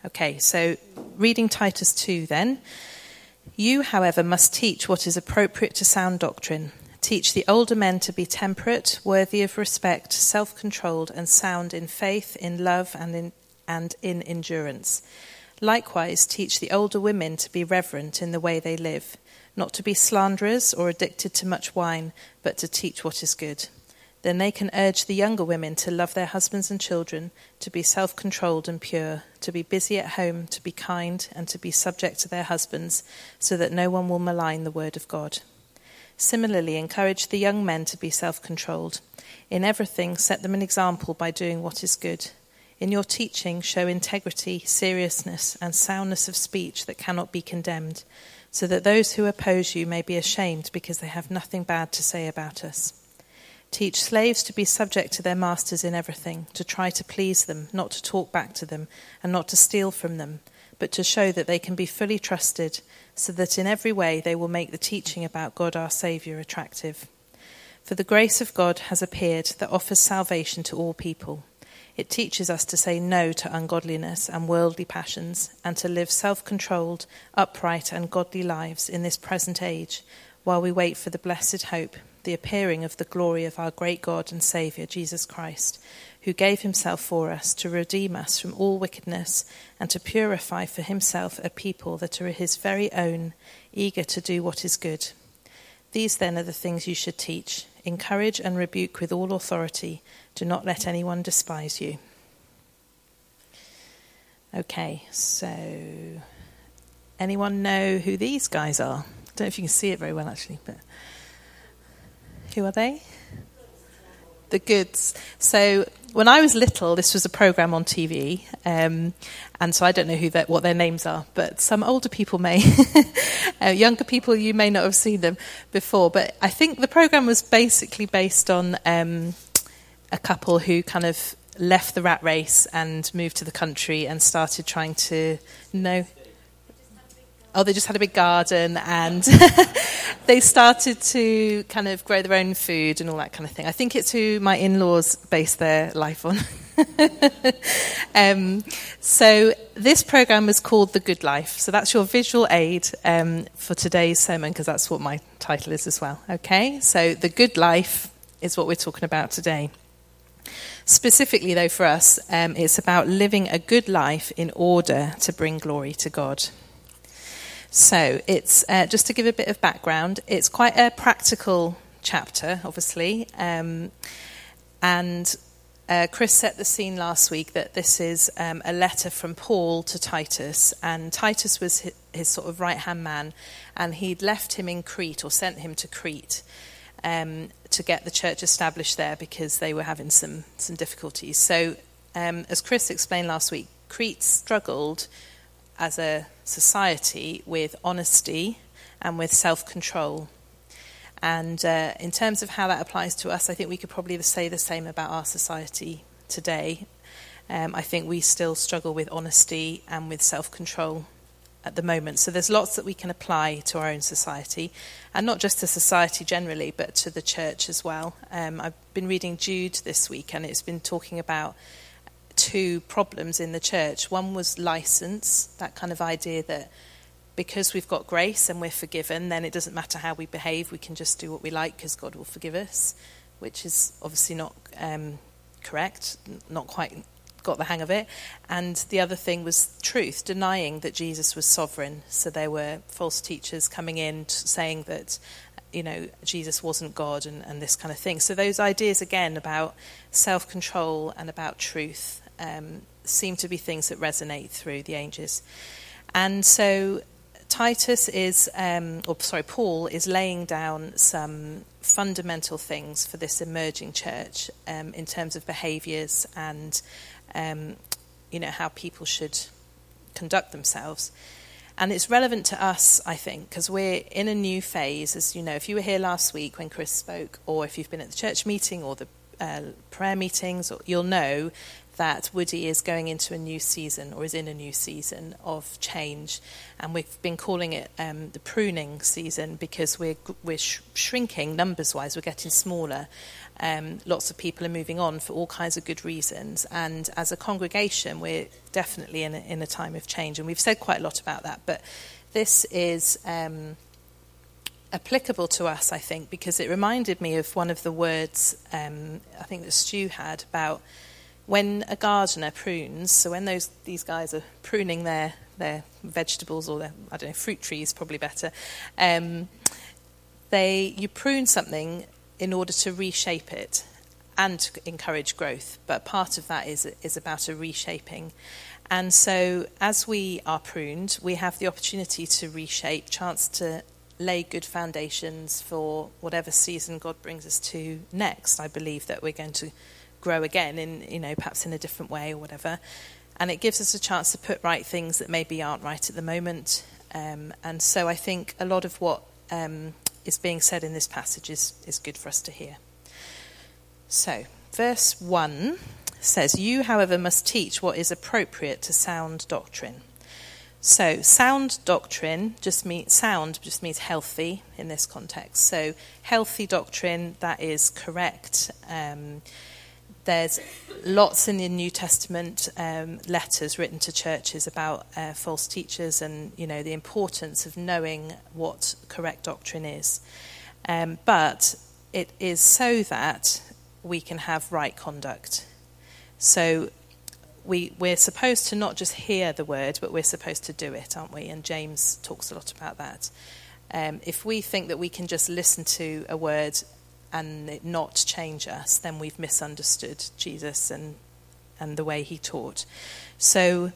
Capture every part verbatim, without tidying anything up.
Okay, so reading Titus two then. You, however, must teach what is appropriate to sound doctrine. Teach the older men to be temperate, worthy of respect, self-controlled, and sound in faith, in love, and in, and in endurance. Likewise, teach the older women to be reverent in the way they live, not to be slanderers or addicted to much wine, but to teach what is good. Then they can urge the younger women to love their husbands and children, to be self-controlled and pure, to be busy at home, to be kind, and to be subject to their husbands, so that no one will malign the word of God. Similarly, encourage the young men to be self-controlled. In everything, set them an example by doing what is good. In your teaching, show integrity, seriousness, and soundness of speech that cannot be condemned, so that those who oppose you may be ashamed because they have nothing bad to say about us. Teach slaves to be subject to their masters in everything, to try to please them, not to talk back to them, and not to steal from them, but to show that they can be fully trusted, so that in every way they will make the teaching about God our Saviour attractive. For the grace of God has appeared that offers salvation to all people. It teaches us to say no to ungodliness and worldly passions, and to live self-controlled, upright, and godly lives in this present age, while we wait for the blessed hope, the appearing of the glory of our great God and Saviour, Jesus Christ, who gave himself for us to redeem us from all wickedness and to purify for himself a people that are his very own, eager to do what is good. These then are the things you should teach. Encourage and rebuke with all authority. Do not let anyone despise you. Okay, so anyone know who these guys are? I don't know if you can see it very well, actually, but who are they? The Goods. So when I was little, this was a programme on T V, um, and so I don't know who that, what their names are, but some older people may. uh, younger people, you may not have seen them before, but I think the programme was basically based on um, a couple who kind of left the rat race and moved to the country and started trying to know... Oh, they just had a big garden and they started to kind of grow their own food and all that kind of thing. I think it's who my in-laws base their life on. um, so this programme was called The Good Life. So that's your visual aid um, for today's sermon, because that's what my title is as well. Okay, so The Good Life is what we're talking about today. Specifically, though, for us, um, it's about living a good life in order to bring glory to God. So it's uh, just to give a bit of background, it's quite a practical chapter, obviously, um, and uh, Chris set the scene last week that this is um, a letter from Paul to Titus, and Titus was his, his sort of right-hand man, and he'd left him in Crete, or sent him to Crete, um, to get the church established there because they were having some, some difficulties. So um, as Chris explained last week, Crete struggled as a society with honesty and with self-control. And uh, in terms of how that applies to us, I think we could probably say the same about our society today. Um, I think we still struggle with honesty and with self-control at the moment. So there's lots that we can apply to our own society, and not just to society generally, but to the church as well. Um, I've been reading Jude this week, and it's been talking about two problems in the church. One was license, that kind of idea that because we've got grace and we're forgiven, then it doesn't matter how we behave, we can just do what we like because God will forgive us, which is obviously not um, correct, not quite got the hang of it. And the other thing was truth, denying that Jesus was sovereign. So there were false teachers coming in saying that, you know, Jesus wasn't God and, and this kind of thing. So those ideas, again, about self-control and about truth um, seem to be things that resonate through the ages. And so Titus is, um, or sorry, Paul is laying down some fundamental things for this emerging church um, in terms of behaviours and, um, you know, how people should conduct themselves. And it's relevant to us, I think, because we're in a new phase. As you know, if you were here last week when Chris spoke, or if you've been at the church meeting or the uh, prayer meetings, you'll know that Woody is going into a new season or is in a new season of change. And we've been calling it um, the pruning season because we're, we're sh- shrinking numbers-wise, we're getting smaller. Um, lots of people are moving on for all kinds of good reasons. And as a congregation, we're definitely in a, in a time of change. And we've said quite a lot about that. But this is um, applicable to us, I think, because it reminded me of one of the words um, I think that Stu had about when a gardener prunes, so when those these guys are pruning their, their vegetables or their, I don't know, fruit trees, probably better, um, they you prune something in order to reshape it and to encourage growth. But part of that is is about a reshaping. And so as we are pruned, we have the opportunity to reshape, chance to lay good foundations for whatever season God brings us to next. I believe that we're going to grow again in, you know, perhaps in a different way or whatever. And it gives us a chance to put right things that maybe aren't right at the moment. Um, and so I think a lot of what um, is being said in this passage is, is good for us to hear. So, verse one says, "You, however, must teach what is appropriate to sound doctrine." So, sound doctrine just means sound just means healthy in this context. So, healthy doctrine that is correct. Um, There's lots in the New Testament um, letters written to churches about uh, false teachers and, you know, the importance of knowing what correct doctrine is. Um, but it is so that we can have right conduct. So we, we're supposed to not just hear the word, but we're supposed to do it, aren't we? And James talks a lot about that. Um, if we think that we can just listen to a word and it not change us, then we've misunderstood Jesus and and the way he taught. So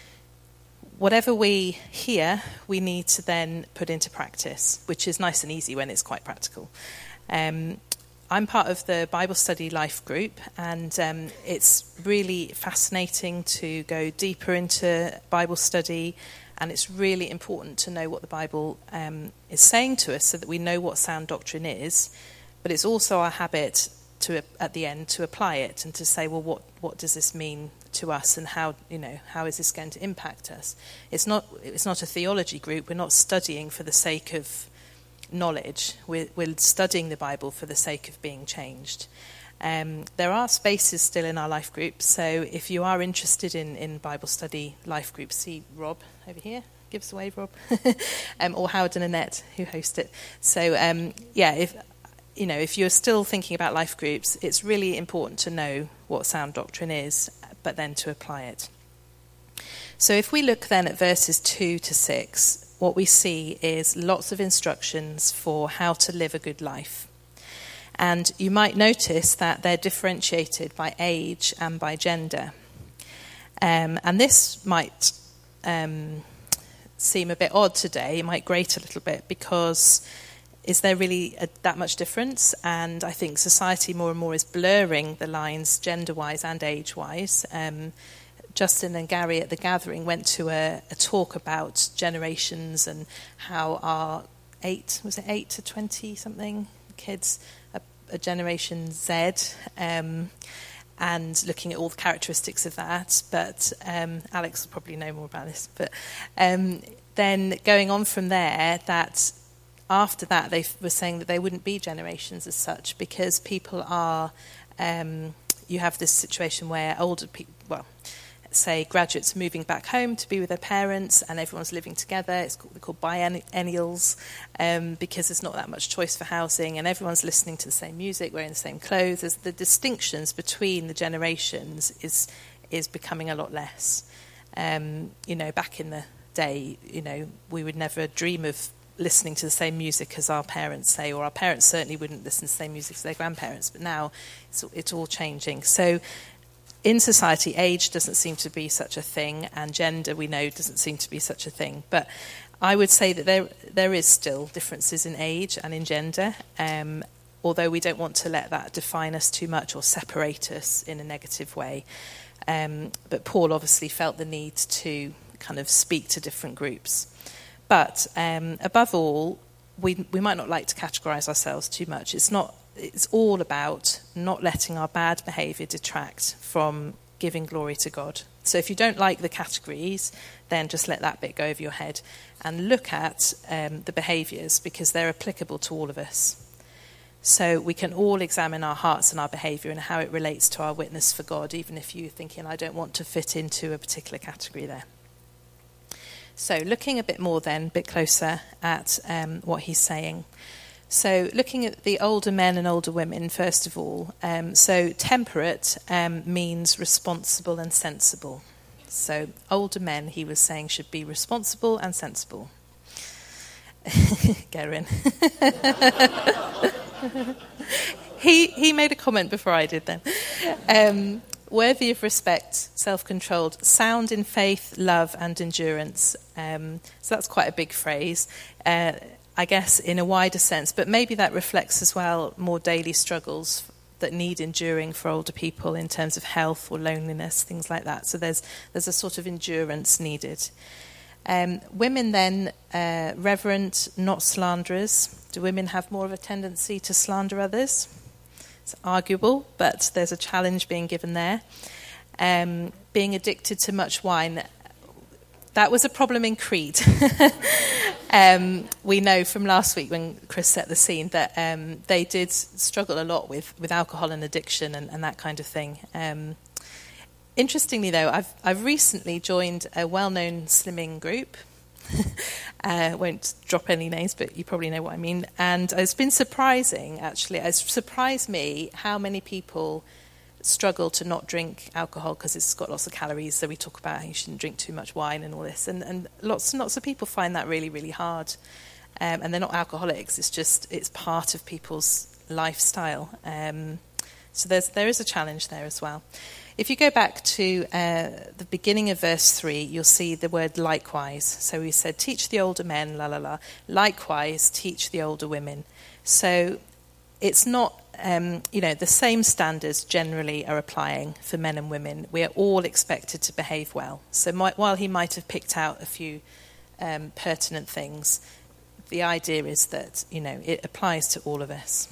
whatever we hear, we need to then put into practice, which is nice and easy when it's quite practical. Um, I'm part of the Bible Study Life group, and um, it's really fascinating to go deeper into Bible study, and it's really important to know what the Bible um, is saying to us so that we know what sound doctrine is. But it's also our habit to, at the end, to apply it and to say, well, what, what does this mean to us, and how, you know, how is this going to impact us? It's not it's not a theology group. We're not studying for the sake of knowledge. We're, we're studying the Bible for the sake of being changed. Um, there are spaces still in our life group, so if you are interested in, in Bible study life groups, see Rob over here. Give us a wave, Rob. um, or Howard and Annette, who host it. So, um, yeah, if... You know, if you're still thinking about life groups, it's really important to know what sound doctrine is, but then to apply it. So if we look then at verses two to six, what we see is lots of instructions for how to live a good life. And you might notice that they're differentiated by age and by gender. Um, and this might um, seem a bit odd today. It might grate a little bit because... Is there really a, that much difference? And I think society more and more is blurring the lines gender-wise and age-wise. Um, Justin and Gary at the gathering went to a, a talk about generations and how our eight, was it eight to twenty-something kids, a, a generation Z, um, and looking at all the characteristics of that. But um, Alex will probably know more about this. But um, then going on from there, that... After that, they were saying that they wouldn't be generations as such because people are, um, you have this situation where older people, well, say graduates moving back home to be with their parents and everyone's living together. It's called, they're called biennials um, because there's not that much choice for housing and everyone's listening to the same music, wearing the same clothes. There's the distinctions between the generations is is becoming a lot less. Um, you know, back in the day, you know, we would never dream of listening to the same music as our parents say, or our parents certainly wouldn't listen to the same music as their grandparents, but now it's, it's all changing. So in society, age doesn't seem to be such a thing, and gender, we know, doesn't seem to be such a thing. But I would say that there there is still differences in age and in gender, um, although we don't want to let that define us too much or separate us in a negative way. Um, but Paul obviously felt the need to kind of speak to different groups. But um, above all, we we might not like to categorise ourselves too much. It's not it's all about not letting our bad behaviour detract from giving glory to God. So if you don't like the categories, then just let that bit go over your head and look at um, the behaviours, because they're applicable to all of us. So we can all examine our hearts and our behaviour and how it relates to our witness for God, even if you're thinking, I don't want to fit into a particular category there. So looking a bit more then, a bit closer at um, what he's saying. So looking at the older men and older women, first of all. Um, so temperate um, means responsible and sensible. So older men, he was saying, should be responsible and sensible. Get her in. he he made a comment before I did then. Um, worthy of respect, self-controlled, sound in faith, love and endurance. Um, so that's quite a big phrase, uh, I guess in a wider sense, but maybe that reflects as well more daily struggles that need enduring for older people in terms of health or loneliness, things like that. So there's there's a sort of endurance needed. Um, women then, uh, reverent, not slanderers. Do women have more of a tendency to slander others? It's arguable, but there's a challenge being given there. Um, being addicted to much wine, that was a problem in Crete. um, we know from last week when Chris set the scene that um, they did struggle a lot with, with alcohol and addiction and, and that kind of thing. Um, Interestingly, though, I've I've recently joined a well-known slimming group. I uh, won't drop any names, but you probably know what I mean. And it's been surprising, actually. It's surprised me how many people struggle to not drink alcohol because it's got lots of calories. So we talk about how you shouldn't drink too much wine and all this. And, and lots and lots of people find that really, really hard. Um, and they're not alcoholics. It's just, it's part of people's lifestyle. Um, so there's there is a challenge there as well. If you go back to uh, the beginning of verse three, you'll see the word likewise. So he said, teach the older men, la la la. Likewise, teach the older women. So it's not, um, you know, the same standards generally are applying for men and women. We are all expected to behave well. So my, while he might have picked out a few um, pertinent things, the idea is that, you know, it applies to all of us.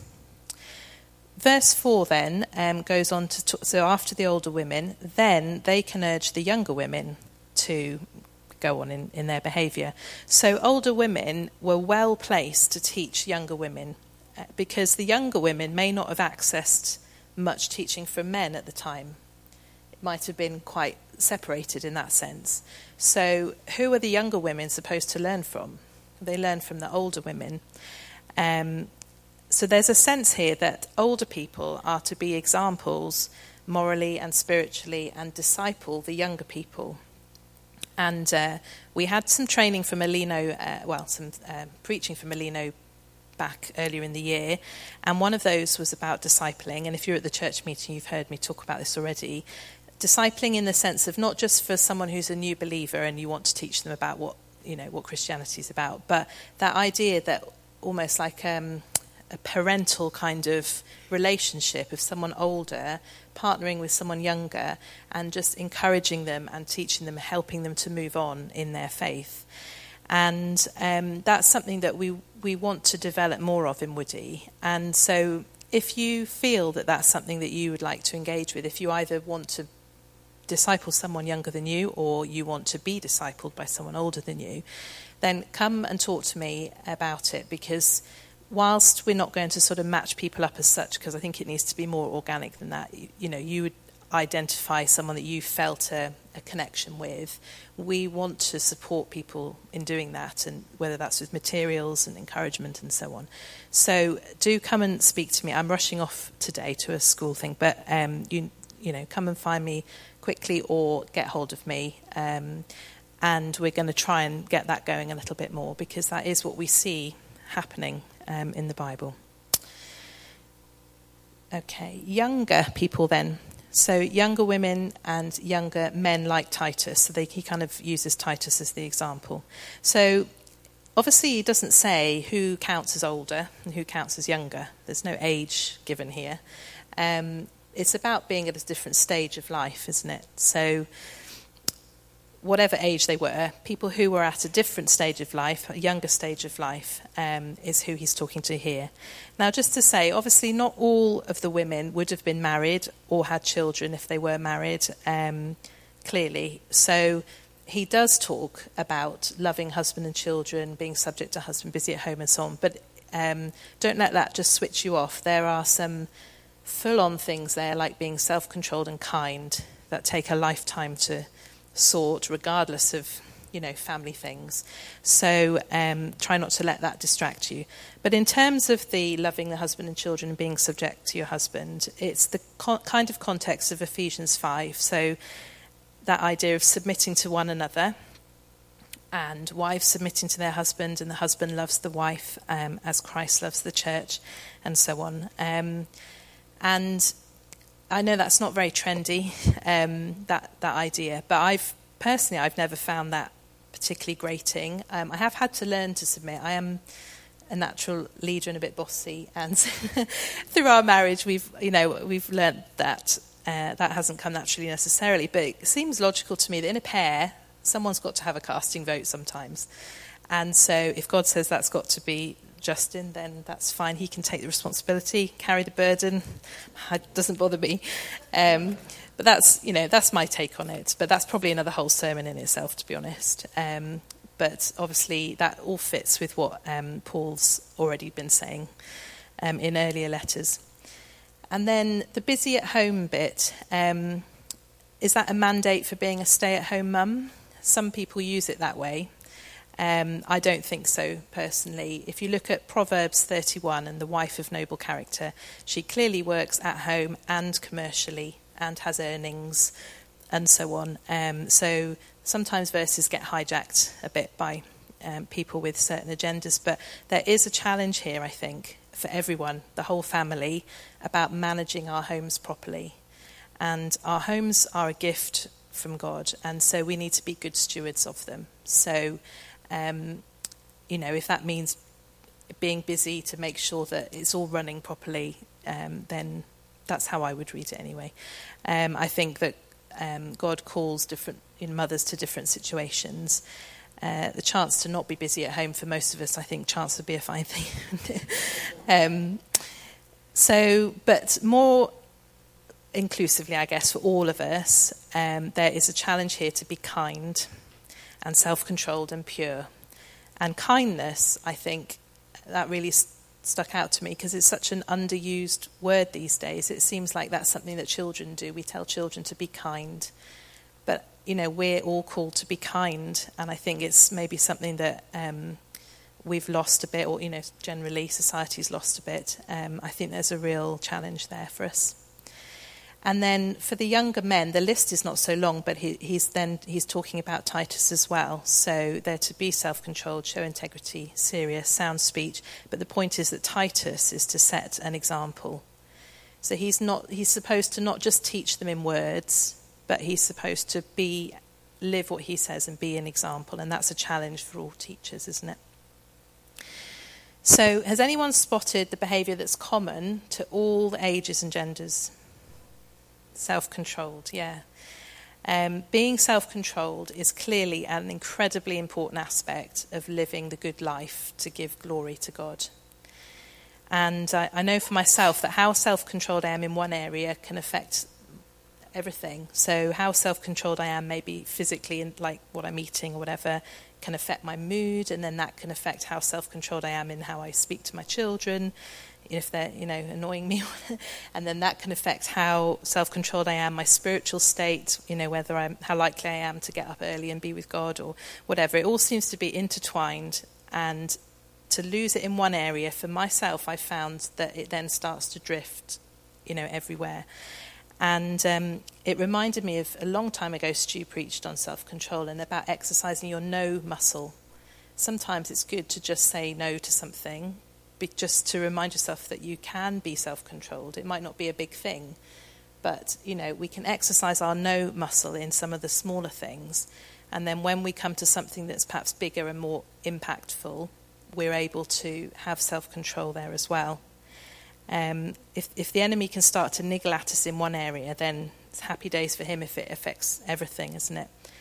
Verse four then um, goes on to talk, so after the older women, then they can urge the younger women to go on in, in their behaviour. So older women were well placed to teach younger women uh, because the younger women may not have accessed much teaching from men at the time. It might have been quite separated in that sense. So who are the younger women supposed to learn from? They learn from the older women. Um So there's a sense here that older people are to be examples morally and spiritually and disciple the younger people. And uh, we had some training from Alino, uh, well, some uh, preaching from Alino back earlier in the year. And one of those was about discipling. And if you're at the church meeting, you've heard me talk about this already. Discipling in the sense of not just for someone who's a new believer and you want to teach them about what, you know, what Christianity is about, but that idea that almost like Um, a parental kind of relationship of someone older partnering with someone younger and just encouraging them and teaching them, helping them to move on in their faith. And um, that's something that we, we want to develop more of in Woody. And so if you feel that that's something that you would like to engage with, if you either want to disciple someone younger than you or you want to be discipled by someone older than you, then come and talk to me about it, because whilst we're not going to sort of match people up as such, because I think it needs to be more organic than that, you, you know, you would identify someone that you felt a, a connection with. We want to support people in doing that, and whether that's with materials and encouragement and so on. So do come and speak to me. I'm rushing off today to a school thing, but um, you you know, come and find me quickly or get hold of me. Um, and we're going to try and get that going a little bit more, because that is what we see happening Um, in the Bible. Okay, younger people then. So younger women and younger men like Titus. So they, he kind of uses Titus as the example. So obviously he doesn't say who counts as older and who counts as younger. There's no age given here. Um, it's about being at a different stage of life, isn't it? So whatever age they were, people who were at a different stage of life, a younger stage of life, um, is who he's talking to here. Now, just to say, obviously not all of the women would have been married or had children if they were married, um, clearly. So he does talk about loving husband and children, being subject to husband, busy at home and so on. But um, don't let that just switch you off. There are some full-on things there, like being self-controlled and kind, that take a lifetime to sort, regardless of, you know, family things. So um, try not to let that distract you. But in terms of the loving the husband and children and being subject to your husband, it's the co- kind of context of Ephesians five. So that idea of submitting to one another, and wives submitting to their husband, and the husband loves the wife um, as Christ loves the church, and so on. Um, and I know that's not very trendy, um, that that idea, but I've personally I've never found that particularly grating. Um, I have had to learn to submit. I am a natural leader and a bit bossy, and through our marriage, we've you know we've learnt that uh, that hasn't come naturally necessarily. But it seems logical to me that in a pair, someone's got to have a casting vote sometimes, and so if God says that's got to be Justin, then that's fine. He can take the responsibility, carry the burden. It doesn't bother me. Um, but that's, you know, that's my take on it. But that's probably another whole sermon in itself, to be honest. Um, but obviously that all fits with what um, Paul's already been saying um, in earlier letters. And then the busy at home bit, um, is that a mandate for being a stay-at-home mum? Some people use it that way. Um, I don't think so, personally. If you look at Proverbs thirty-one and the wife of noble character, she clearly works at home and commercially and has earnings and so on. Um, so sometimes verses get hijacked a bit by um, people with certain agendas, but there is a challenge here, I think, for everyone, the whole family, about managing our homes properly. And our homes are a gift from God, and so we need to be good stewards of them. So Um, you know, if that means being busy to make sure that it's all running properly, um, then that's how I would read it anyway. Um, I think that um, God calls different you know, mothers to different situations. Uh, the chance to not be busy at home for most of us, I think, chance would be a fine thing. um, so, but more inclusively, I guess, for all of us, um, there is a challenge here to be kind and self-controlled and pure. And kindness, I think, that really st- stuck out to me because it's such an underused word these days. It seems like that's something that children do. We tell children to be kind. But, you know, we're all called to be kind. And I think it's maybe something that um, we've lost a bit, or, you know, generally society's lost a bit. Um, I think there's a real challenge there for us. And then for the younger men, the list is not so long, but he, he's then he's talking about Titus as well. So they're to be self-controlled, show integrity, serious, sound speech. But the point is that Titus is to set an example. So he's not he's supposed to not just teach them in words, but he's supposed to be live what he says and be an example. And that's a challenge for all teachers, isn't it? So has anyone spotted the behaviour that's common to all the ages and genders? Self-controlled, yeah. Um, being self-controlled is clearly an incredibly important aspect of living the good life to give glory to God. And I, I know for myself that how self-controlled I am in one area can affect everything. So how self-controlled I am maybe physically, in like what I'm eating or whatever, can affect my mood, and then that can affect how self-controlled I am in how I speak to my children, if they're, you know, annoying me. And then that can affect how self-controlled I am, my spiritual state, you know, whether I'm, how likely I am to get up early and be with God or whatever. It all seems to be intertwined, and to lose it in one area, for myself, I found that it then starts to drift, you know, everywhere. And um, it reminded me of a long time ago, Stu preached on self-control and about exercising your no muscle. Sometimes it's good to just say no to something, just to remind yourself that you can be self-controlled. It might not be a big thing, but, you know, we can exercise our no muscle in some of the smaller things. And then when we come to something that's perhaps bigger and more impactful, we're able to have self-control there as well. Um, if, if the enemy can start to niggle at us in one area, then it's happy days for him if it affects everything, isn't it?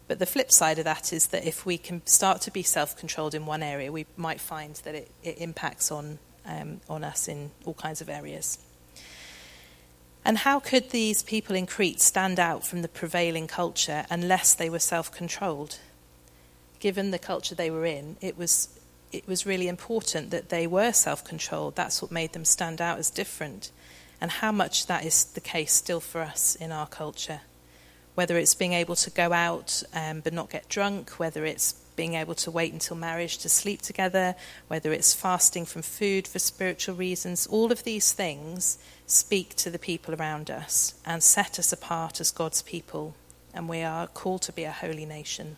But the flip side of that is that if we can start to be self-controlled in one area, we might find that it, it impacts on um, on us in all kinds of areas. And how could these people in Crete stand out from the prevailing culture unless they were self-controlled? Given the culture they were in, it was it was really important that they were self-controlled. That's what made them stand out as different. And how much that is the case still for us in our culture. Whether it's being able to go out um, but not get drunk, whether it's being able to wait until marriage to sleep together, whether it's fasting from food for spiritual reasons, all of these things speak to the people around us and set us apart as God's people, and we are called to be a holy nation.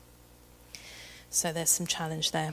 So there's some challenge there.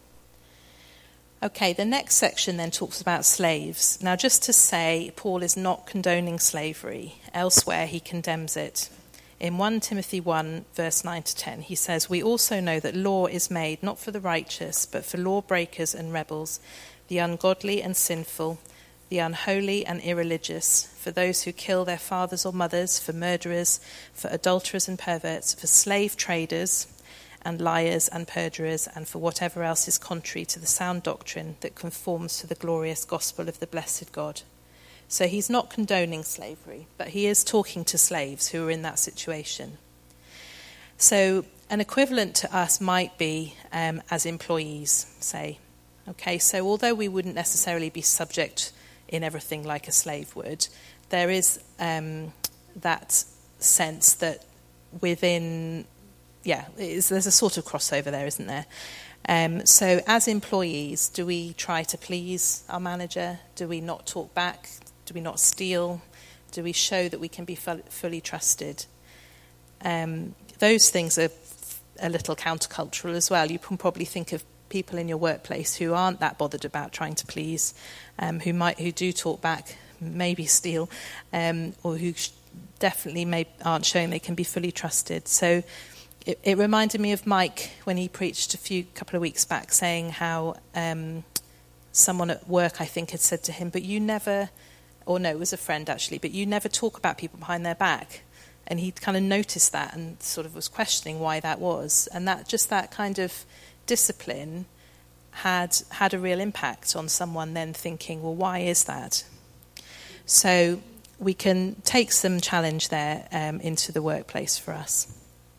Okay, the next section then talks about slaves. Now, just to say, Paul is not condoning slavery. Elsewhere, he condemns it. In First Timothy one, verse nine to ten, he says, "We also know that law is made not for the righteous, but for lawbreakers and rebels, the ungodly and sinful, the unholy and irreligious, for those who kill their fathers or mothers, for murderers, for adulterers and perverts, for slave traders and liars and perjurers, and for whatever else is contrary to the sound doctrine that conforms to the glorious gospel of the blessed God." So he's not condoning slavery, but he is talking to slaves who are in that situation. So an equivalent to us might be um, as employees, say. Okay, so although we wouldn't necessarily be subject in everything like a slave would, there is um, that sense that within, yeah, is, there's a sort of crossover there, isn't there? Um, so as employees, do we try to please our manager? Do we not talk back? Do we not steal? Do we show that we can be fu- fully trusted? Um, those things are a little countercultural as well. You can probably think of people in your workplace who aren't that bothered about trying to please, um, who might who do talk back, maybe steal, um, or who sh- definitely may, aren't showing they can be fully trusted. So it, it reminded me of Mike when he preached a few couple of weeks back, saying how um, someone at work, I think, had said to him, "But you never," or no, it was a friend actually, "but you never talk about people behind their back." And he kind of noticed that and sort of was questioning why that was. And that just that kind of discipline had had a real impact on someone then thinking, well, why is that? So we can take some challenge there um, into the workplace for us.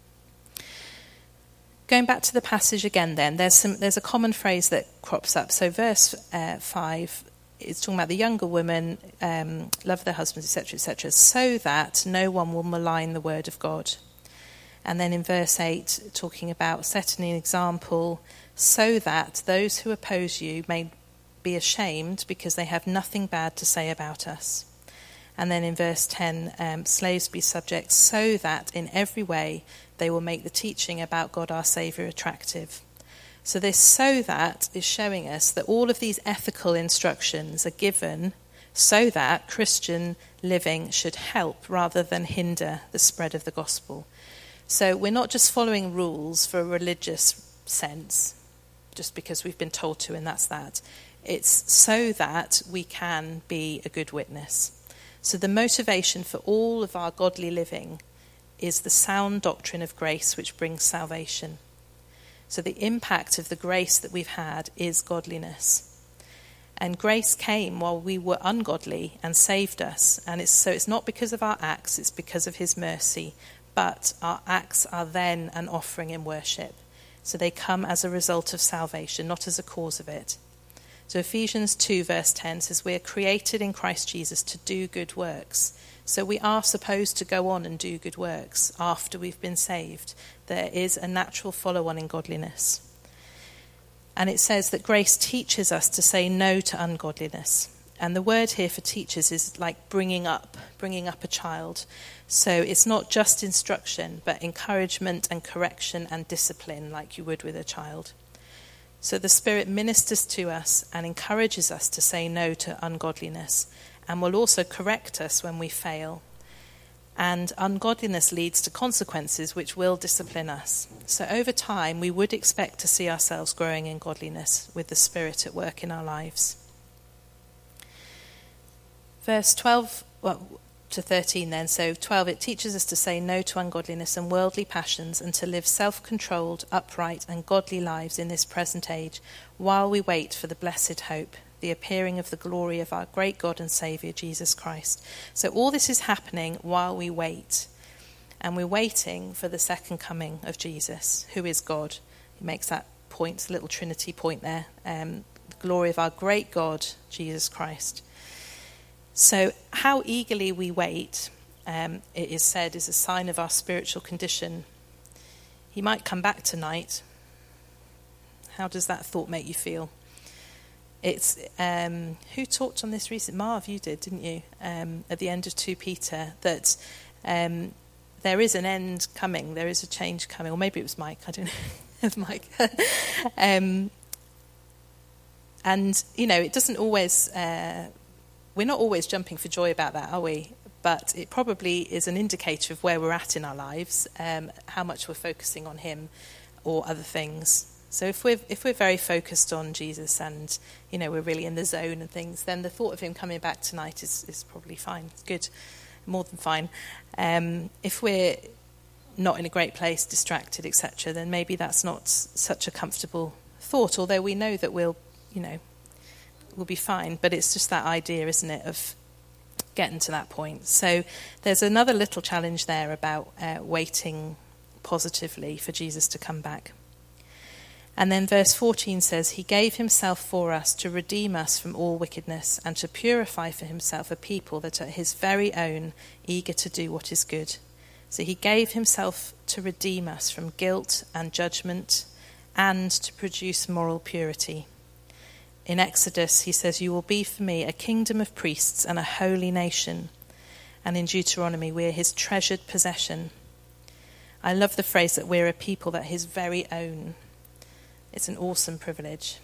Going back to the passage again then, there's some there's a common phrase that crops up. So verse uh, five, it's talking about the younger women, um, love their husbands, et cetera, et cetera, so that no one will malign the word of God. And then in verse eight, talking about setting an example so that those who oppose you may be ashamed because they have nothing bad to say about us. And then in verse ten, um, slaves be subject so that in every way they will make the teaching about God our Saviour attractive. So this "so that" is showing us that all of these ethical instructions are given so that Christian living should help rather than hinder the spread of the gospel. So we're not just following rules for a religious sense, just because we've been told to, and that's that. It's so that we can be a good witness. So the motivation for all of our godly living is the sound doctrine of grace which brings salvation. So the impact of the grace that we've had is godliness. And grace came while we were ungodly and saved us. And it's so it's not because of our acts, it's because of his mercy. But our acts are then an offering in worship. So they come as a result of salvation, not as a cause of it. So Ephesians two verse ten says we are created in Christ Jesus to do good works. So we are supposed to go on and do good works after we've been saved. There is a natural follow-on in godliness. And it says that grace teaches us to say no to ungodliness. And the word here for teachers is like bringing up, bringing up a child. So it's not just instruction, but encouragement and correction and discipline like you would with a child. So the Spirit ministers to us and encourages us to say no to ungodliness, and will also correct us when we fail. And ungodliness leads to consequences which will discipline us. So over time, we would expect to see ourselves growing in godliness with the Spirit at work in our lives. Verse twelve, well, to thirteen then. So twelve, it teaches us to say no to ungodliness and worldly passions and to live self-controlled, upright and godly lives in this present age while we wait for the blessed hope, the appearing of the glory of our great God and Saviour, Jesus Christ. So all this is happening while we wait. And we're waiting for the second coming of Jesus, who is God. He makes that point, a little Trinity point there. Um, the glory of our great God, Jesus Christ. So how eagerly we wait, um, it is said, is a sign of our spiritual condition. He might come back tonight. How does that thought make you feel? It's um, who talked on this recent? Marv, you did, didn't you? Um, at the end of Second Peter, that um, there is an end coming, there is a change coming, or maybe it was Mike. I don't know. It was Mike. um, and you know, it doesn't always. Uh, we're not always jumping for joy about that, are we? But it probably is an indicator of where we're at in our lives, um, how much we're focusing on Him or other things. So if we're if we're very focused on Jesus and, you know, we're really in the zone and things, then the thought of Him coming back tonight is, is probably fine. It's good, more than fine. Um, if we're not in a great place, distracted, et cetera, then maybe that's not such a comfortable thought, although we know that we'll, you know, we'll be fine. But it's just that idea, isn't it, of getting to that point. So there's another little challenge there about uh, waiting positively for Jesus to come back. And then verse fourteen says, He gave Himself for us to redeem us from all wickedness and to purify for Himself a people that are His very own, eager to do what is good. So He gave Himself to redeem us from guilt and judgment and to produce moral purity. In Exodus, He says, You will be for me a kingdom of priests and a holy nation. And in Deuteronomy, we're His treasured possession. I love the phrase that we're a people that are His very own. It's an awesome privilege.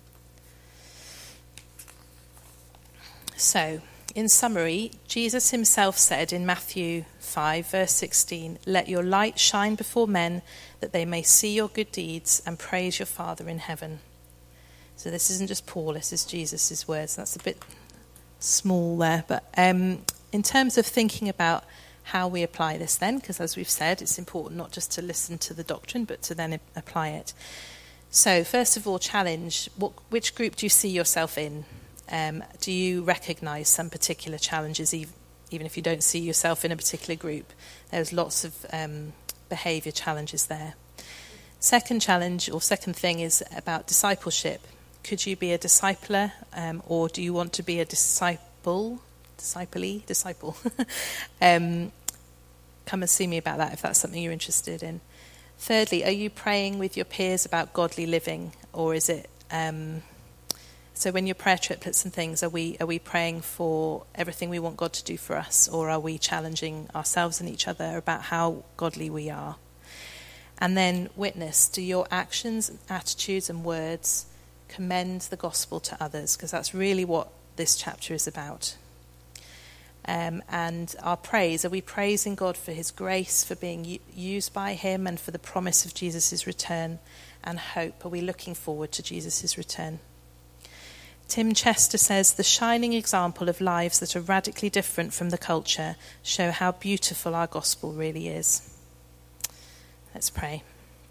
So, in summary, Jesus Himself said in Matthew five, verse sixteen, Let your light shine before men, that they may see your good deeds and praise your Father in heaven. So this isn't just Paul, this is Jesus' words. That's a bit small there. But um, in terms of thinking about how we apply this then, because as we've said, it's important not just to listen to the doctrine, but to then apply it. So, first of all, challenge. What, which group do you see yourself in? Um, do you recognise some particular challenges, even, even if you don't see yourself in a particular group? There's lots of um, behaviour challenges there. Second challenge, or second thing, is about discipleship. Could you be a discipler, um, or do you want to be a disciple? Disciple-y? Disciple. um, come and see me about that if that's something you're interested in. Thirdly, are you praying with your peers about godly living, or is it um, so when your prayer triplets and things, are we are we praying for everything we want God to do for us, or are we challenging ourselves and each other about how godly we are? And then witness. Do your actions, attitudes and words commend the gospel to others? Because that's really what this chapter is about. Um, and our praise, are we praising God for His grace, for being u- used by Him, and for the promise of Jesus' return and hope? Are we looking forward to Jesus' return? Tim Chester says, the shining example of lives that are radically different from the culture show how beautiful our gospel really is. Let's pray.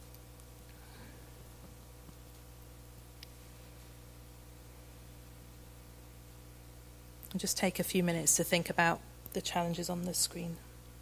And just take a few minutes to think about the challenges on the screen.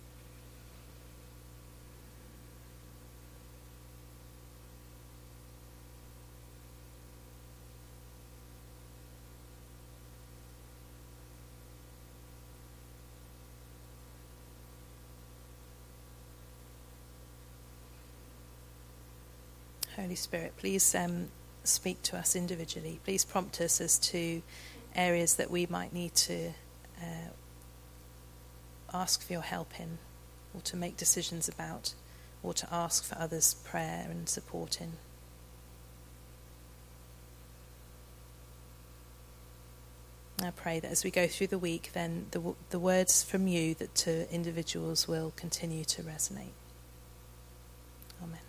Holy Spirit, please um, speak to us individually. Please prompt us as to areas that we might need to uh, ask for your help in, or to make decisions about, or to ask for others' prayer and support in. I pray that as we go through the week, then the, the words from you that to individuals will continue to resonate. Amen.